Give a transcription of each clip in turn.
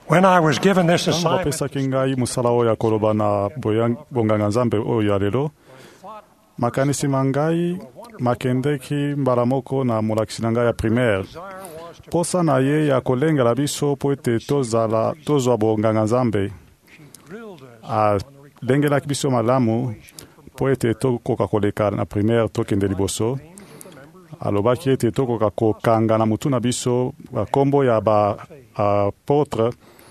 When I was given this Ntango assignment, bapesaki ngai mosala oyo ya koloba na bonganga nzambe oyo ya lelo, makanisi na ngai makendeki mbala moko na molakisi na ngai ya primaire. Posa na ye ya kolengela biso mpo ete tozwa bonganga nzambe, alengelaki biso malamu mpo ete tokoka koleka na primaire tokende liboso. Alobaki ete tokoka kokanga na mutu na biso bakombo ya baapotre,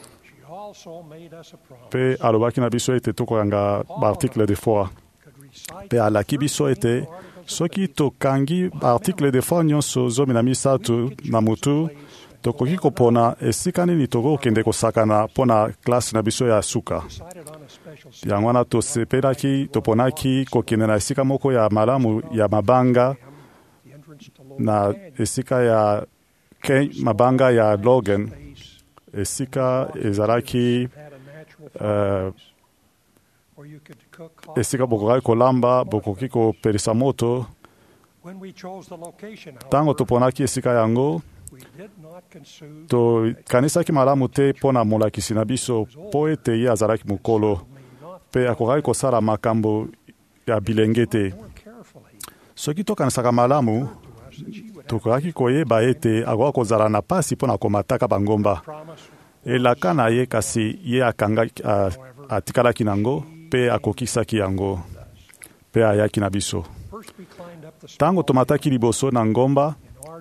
mpe alobaki na biso ete tokokanga baarticle de foi. Mpe alaki biso ete soki tokangi baarticle de foi nyonso 13 na mutu, tokoki kopona esika nini tokokende kosakana mpo na klase na biso ya suka. Yango wana tosepelaki, toponaki kokende na esika moko ya malamu ya mabanga, na esika ya mabanga ya Logan, esika ezalaki esika bokoki kolamba, bokoki kopelisa moto. Tango toponaki esika yango, tokanisaki malamu te mpo na molakisi na biso mpo ete ye azalaki mokolo mpe akokaki kosala makambo ya bilenge te. Soki tokanisaka malamu, tokokaki koyeba ete akoka kozala na pasi mpo na komataka bangomba. Elaka na ye kasi ye atikalaki nango mpe akokisaki yango mpe ayaki na biso. Tango tomataki liboso na ngomba,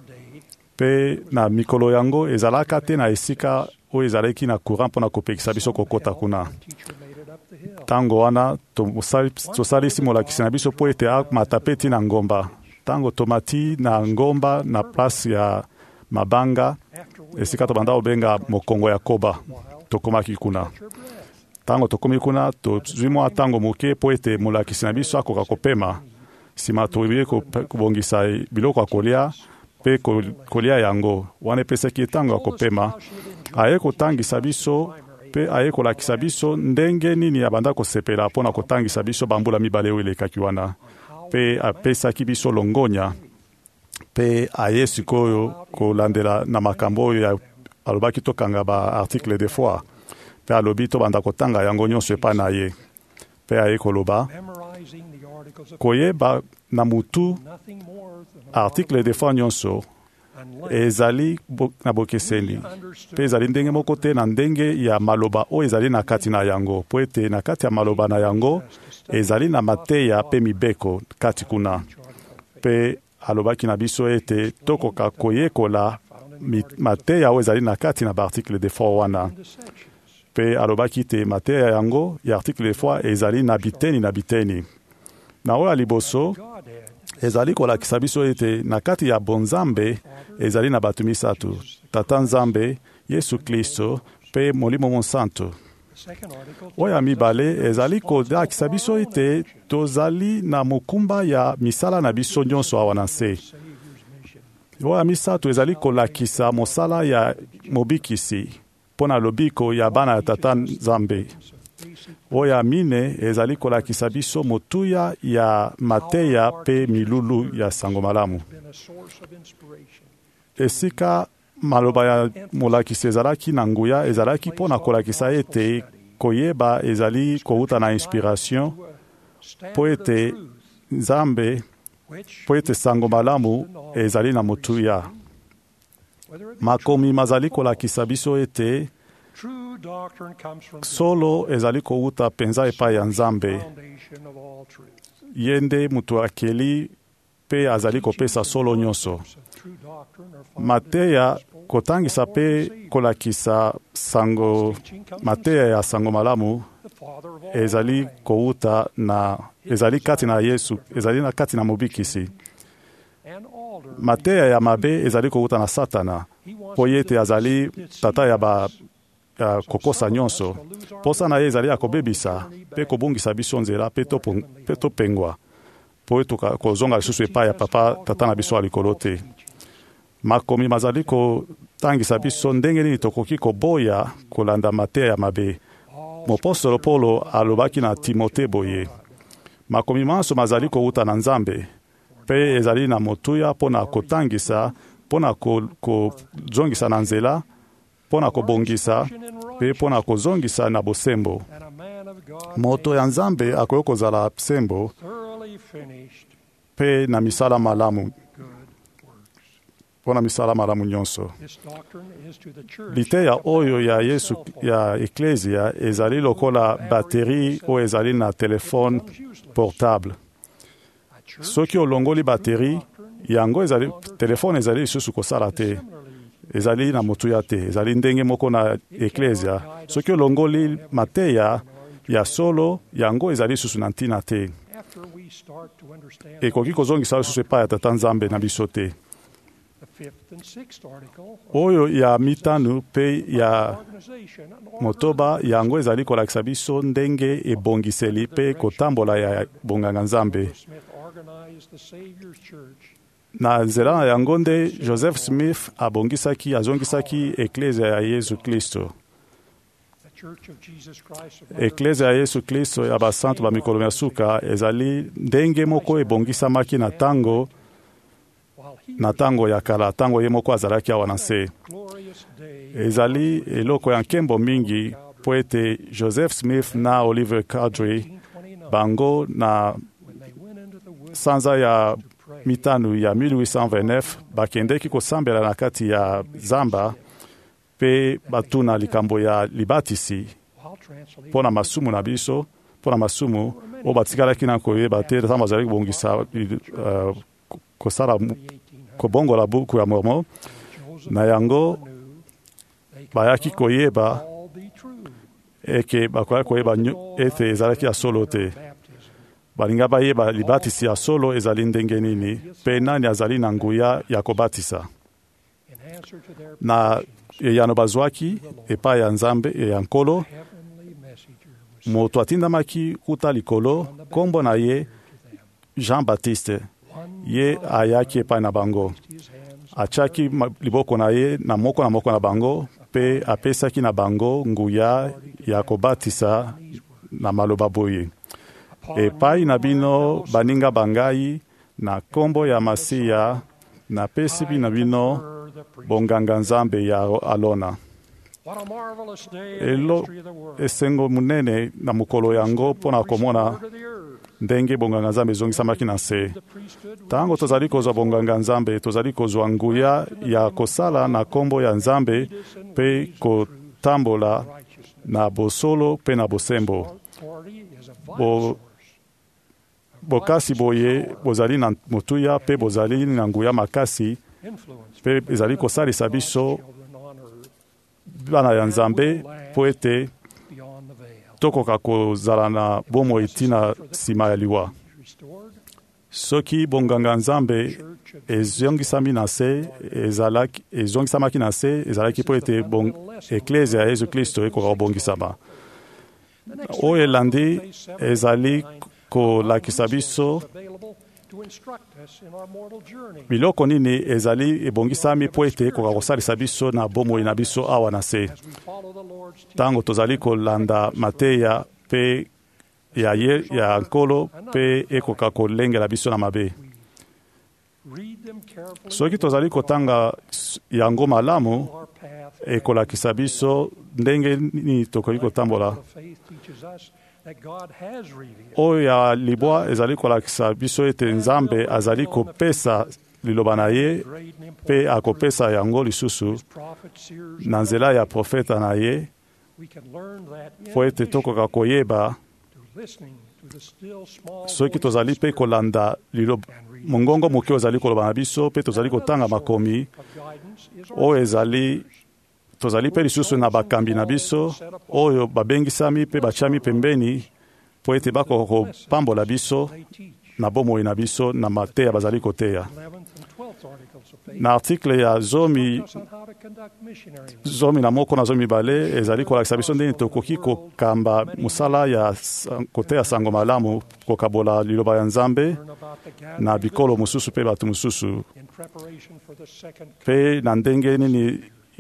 mpe na mikolo yango ezalaka te na esika oyo ezalaki na courant mpo na kopekisa biso kokota kuna. Tango wana tosalisi molakisi na biso mpo ete amata pe ti na ngomba. Tango tomati na ngomba na place ya mabanga, esika tobanda obenga mokongo ya koba, tokomaki kuna. Tango tokomi kuna, tozwi mwa tango moke mpo ete molakisi na biso akoka kopema. Sima toye kobongisa biloko ya kolia mpe kolia yango. Wana epesaki tango ya kopema, aye kotangisa biso mpe aye kolakisa biso ndenge nini abanda kosepela mpo na kotangisa biso bambula mibale oyo elekaki wana. Mpe apesaki biso longonya, mpe aye sikoyo kolandela na makambo oyo alobaki tokanga baarticle de foi, mpe alobi tobanda kotanga yango nyonso epai na ye. Mpe aye koloba koyeba na mutu article de foi nyonso ezali na bokeseni, mpe ezali ndenge moko te na ndenge ya maloba oyo ezali na kati na yango, po ete na kati ya maloba na yango ezali na mateya mpe mibeko kati kuna. Mpe alobaki na biso ete tokoka koyekola mateya oyo ezali na kati na baarticle de foi wana. Mpe alobaki te mateya yango ya article de foi ezali na biteni na biteni. Na oyo liboso ezali kolakisa biso ete na kati ya bonzambe ezali na bato misatu: Tata Nzambe, Yesu Kristo, mpe Molimo Monsanto. Oyo mibale ezali kolakisa biso ete tozali na mokumba ya misala na biso nyonso awa na nse. Oyo misatu ezali kolakisa mosala ya mobikisi mpo na lobiko ya bana ya Tata Nzambe. Oyo mine ezali kolakisa biso motuya ya mateya pe milulu ya sango malamu. Esika maloba ya molakisi ezalaki na nguya ezalaki mpo na kolakisa ete koyeba ezali kouta na inspiration po ete Nzambe, po ete sango malamu ezali na motuya. Makomi mazali kolakisa biso ete solo ezali kouta penza epai ya Nzambe. Yende mutu akeli pe azali kopesa solo nyonso. Mateya kotangisa pe kolakisa sango, mateya ya sango malamu ezali kouta na ezali kati na Yesu, ezali na kati na mobikisi. Mateya ya mabe ezali kouta na Satana, po yete azali tata ya kokosa nyonso. Posa na ye ezali ya kobebisa pe kobungisa biso nzela pe topengwa po etu kozonga lisusu epai ya papa tata na biso alikolo te. Makomi mazali kotangisa biso ndenge nini tokoki koboya kolanda mateya ya mabe. Mopostolo Paulo alobaki na Timote boye: makomi manso mazali kouta na Nzambe pe ezali na motuya mpo na kotangisa, mpo na kozongisa na nzela mpo na kobongisa mpe mpo na kozongisa na bosembo. Moto ya Nzambe akoki kozala sembo mpe na misala malamu mpo na misala malamu nyonso. Liteya oyo ya Yesu ya Eklezia ezali lokola bateri oyo ezali na telefone portable. Soki olongoli bateri yango ezali telefone ezali lisusu kosala te, ezali na motuya te, ezali ndenge moko na Eklezia. Soki olongoli mateya ya solo yango ezali lisusu na ntina te, ekoki kozongisa lisusu epai ya Tata Nzambe na biso te. Oyo ya mitano mpe ya motoba yango ezali kolakisa biso ndenge ebongiseli mpe kotambola ya bonganga Nzambe. Na nzela na yango nde Joseph Smith azongisaki Eklezia ya Yesu Kristo. Eklezia ya Yesu Kristo ya basantu bamikolo ya suka ezali ndenge moko ebongisamaki na tango ya kala, tango ye moko azalaki awa na se. Ezali eloko ya nkembo mingi po ete Joseph Smith na Oliver Cowdery bango na sanza ya mitano ya 1829 bakendeki kosambela na kati ya zamba pe batuna likambo ya libatisi pona masumu na biso, pona masumu o batikalaki na koyeba te tamba azali kobongisa kosala kobongola buku ya Mormon. Na yango bayaki koyeba eke bakoya koyeba ete ezalaki ya solo te. Balinga bayeba libatisi ya solo ezali ndenge nini pe nani azali na nguya ya kobatisa. Na yano bazwaki epai ya Nzambe ya nkolo moto atindamaki kuta likolo, kombo na ye Jean-Baptiste. Ye ayaki epai na bango, achaki liboko na ye na moko na bango pe apesaki na bango nguya ya kobatisa na maloba boye: epai na bino baninga bangai, na kombo ya Masiya napesi na bino bonganga Nzambe ya alona. Elo esengo munene na mukolo yango pona komona ndenge bonganga Nzambe ezongisamaki na se. Tango tozali kozwa bonganga Nzambe, tozali kozwa nguya ya kosala na kombo ya Nzambe pe kotambola na bosolo pe na bosembo. Bokasi boye bozali na motuya pe bozali na nguya makasi pe ezali kosalisa biso bana ya Nzambe po ete tokoka kozala na bomoi ntina nsima ya liwa. Soki bonganga Nzambe ezongisamaki na se ezalaki po ete Eklezia ya Yesu Kristo ekoka kobongisama. Oyo elandi ezali kolakisa biso biloko nini ezali ebongisami po ete ekoka kosalisa biso na bomoi na biso awa na se. Tango tozali kolanda mateya pe ya nkolo pe ekoka kolengela biso na mabe. Soki tozali kotanga yango malamu, ekolakisa biso ndenge nini tokoki kotambola. Oyo ya libwa ezali kolakisa biso ete Nzambe azali kopesa liloba na ye pe akopesa yango lisusu na nzela ya profeta na ye po ete tokoka koyeba soki tozali pe kolanda mongongo moke ozali koloba na biso pe tozali kotanga makomi oyo ezali tozali pe lisusu na bakambi na biso oyo babengisami pe bachami pembeni po ete bakoka kopambola biso na bomoi na biso na mateya bazali koteya. Na article ya zomi na moko na zomi bale ezali kolakisa biso ndenge tokoki kokamba musala ya koteya sango malamu, kokabola liloba ya Nzambe na bikolo mosusu pe batu mosusu pe na ndenge nini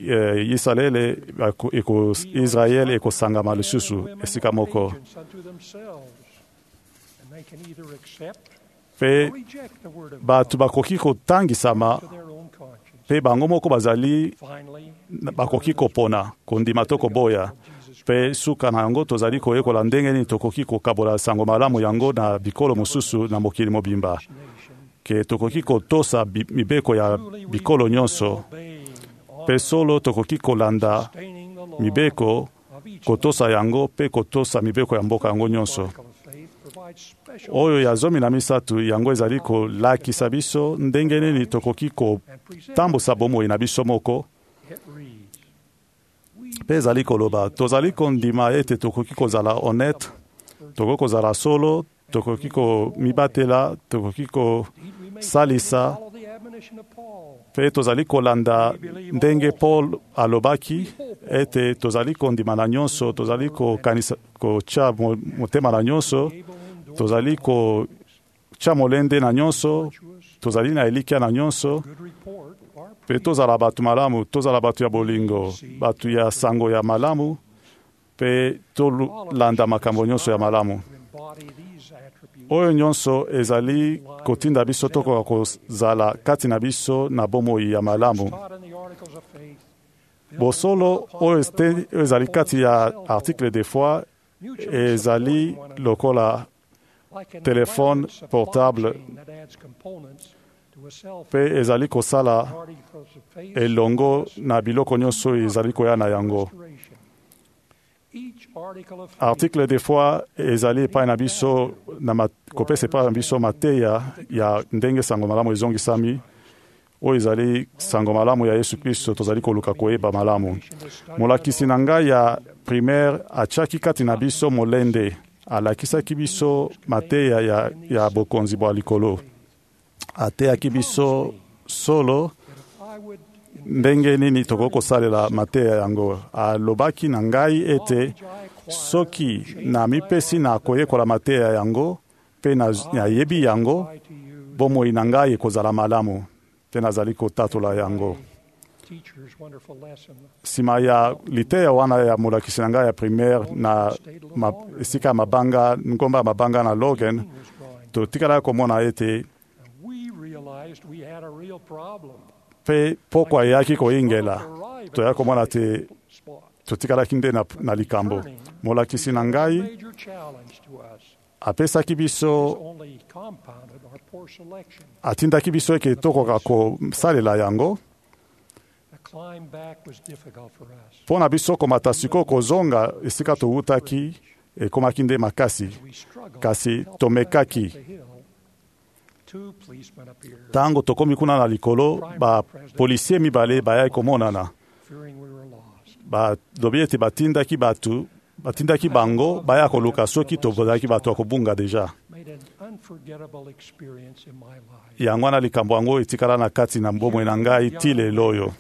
Israel ekosangama lisusu esika moko. mpe bato bakoki kotangisama mpe bango moko bazali bakoki kopona kondima to koboya. Mpe suka na yango tozali koyekola ndenge nini tokoki kokabola sango malamu yango na bikolo mosusu na mokili mobimba. Ke tokoki kotosa mibeko ya bikolo nyonso, mpe solo tokoki kolanda mibeko, kotosa yango mpe kotosa mibeko ya mboka yango nyonso. Oyo ya 13 yango ezali kolakisa biso ndenge nini tokoki kotambusa bomoi na biso moko. Mpe ezali koloba tozali kondima ete tokoki kozala honnête, tokoki kozala solo, tokoki komibatela, tokoki kosalisa, mpe tozali kolanda ndenge Paul alobaki ete tozali kondima na nyonso, tozali kotya motema na nyonso, tozali kotya molende na nyonso, tozali na elikya na nyonso, mpe tozala bato malamu, tozala bato ya bolingo, bato ya sango ya malamu, mpe tolanda makambo nyonso ya malamu. Oyo nyonso ezali kotinda biso tokoka kozala kati na biso na bomoi ya malamu. Bosolo oyo ezali kati ya article de foi ezali lokola telefone portable, mpe ezali kosala elongo na biloko nyonso ezali koya na yango. Article de foi ezali epai na biso kopesa epai na biso mateya ya ndenge sango malamu ezongisami, oyo ezali sango malamu ya Yesu Kristo tozali koluka koyeba malamu. Molakisi na ngai ya primaire atiaki kati na biso molende, alakisaki biso mateya ya bokonzi bwa likolo. Ateyaki biso solo ndenge nini tokoki kosalela mateya yango. Alobaki na ngai ete soki namipesi na koyekola mateya yango mpe nayebi yango, bomoi na ngai ekozala malamu, mpe nazali kotatola yango. Sima ya liteya wana ya molakisi na ngai ya primaire na esika ya mabanga, ngomba ya mabanga na Logan, totikala komona ete mpe pokwa eyaki koyingela, toya komona te totikalaki nde na likambo. Molakisi na ngai apesaki biso, atindaki biso eke tokoka kosalela yango. Mpo na biso komata siko kozonga esika towutaki ekomaki nde makasi, kasi tomekaki. Tango tokomi kuna na likolo, bapolisie mibale bayai komonana. Balobi ete batindaki bango baya koluka soki tobozalaki bato ya kobunga deja. Yango wana likambo yango etikala na kati na bomoi na ngai ti lelo oyo.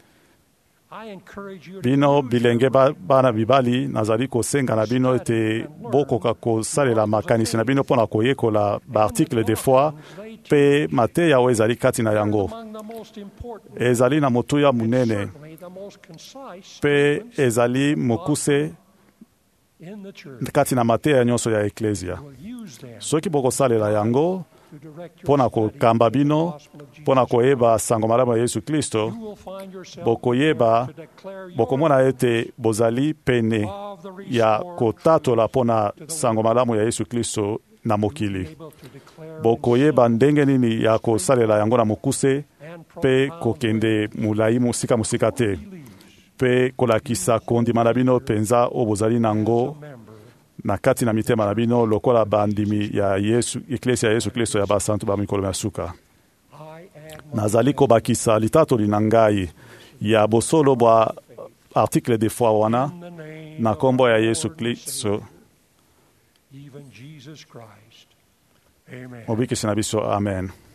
Bino bilenge bana bibali, nazali kosenga na bino ete bokoka kosalela makanisi na bino mpona koyekola baarticle de foi mpe mateya oyo ezali kati na yango. Ezali na motuya munene mpe ezali mokuse kati na mateya nyonso ya eklesia. Soki bokosalela yango mpona kokamba bino, mpona koyeba sango malamu ya Yesu Kristo, bokomona ete bozali pene ya kotatola mpona sango malamu ya Yesu Kristo na mokili. Bokoyeba ndenge nini ya kosalela yango na mokuse mpe kokende mulai mosika te, mpe kolakisa kondima na bino penza o bozali nango na kati na mitema na bino lokola bandimi ya Yesu, eklesia ya Yesu Kristo ya basantu ba mikolo ya suka. Nazali kobakisa litatoli na ngai ya bosolo bwa article de foi wana na kombo ya Yesu Kristo. Mobikisi na biso, amen.